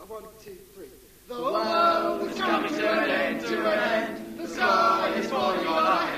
1, 2, 3. The world is coming to an end, The sky is falling on our heads.